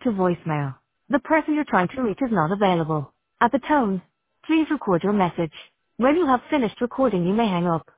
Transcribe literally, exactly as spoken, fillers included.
to voicemail. The person you're trying to reach is not available. At the tone, please record your message. When you have finished recording, you may hang up.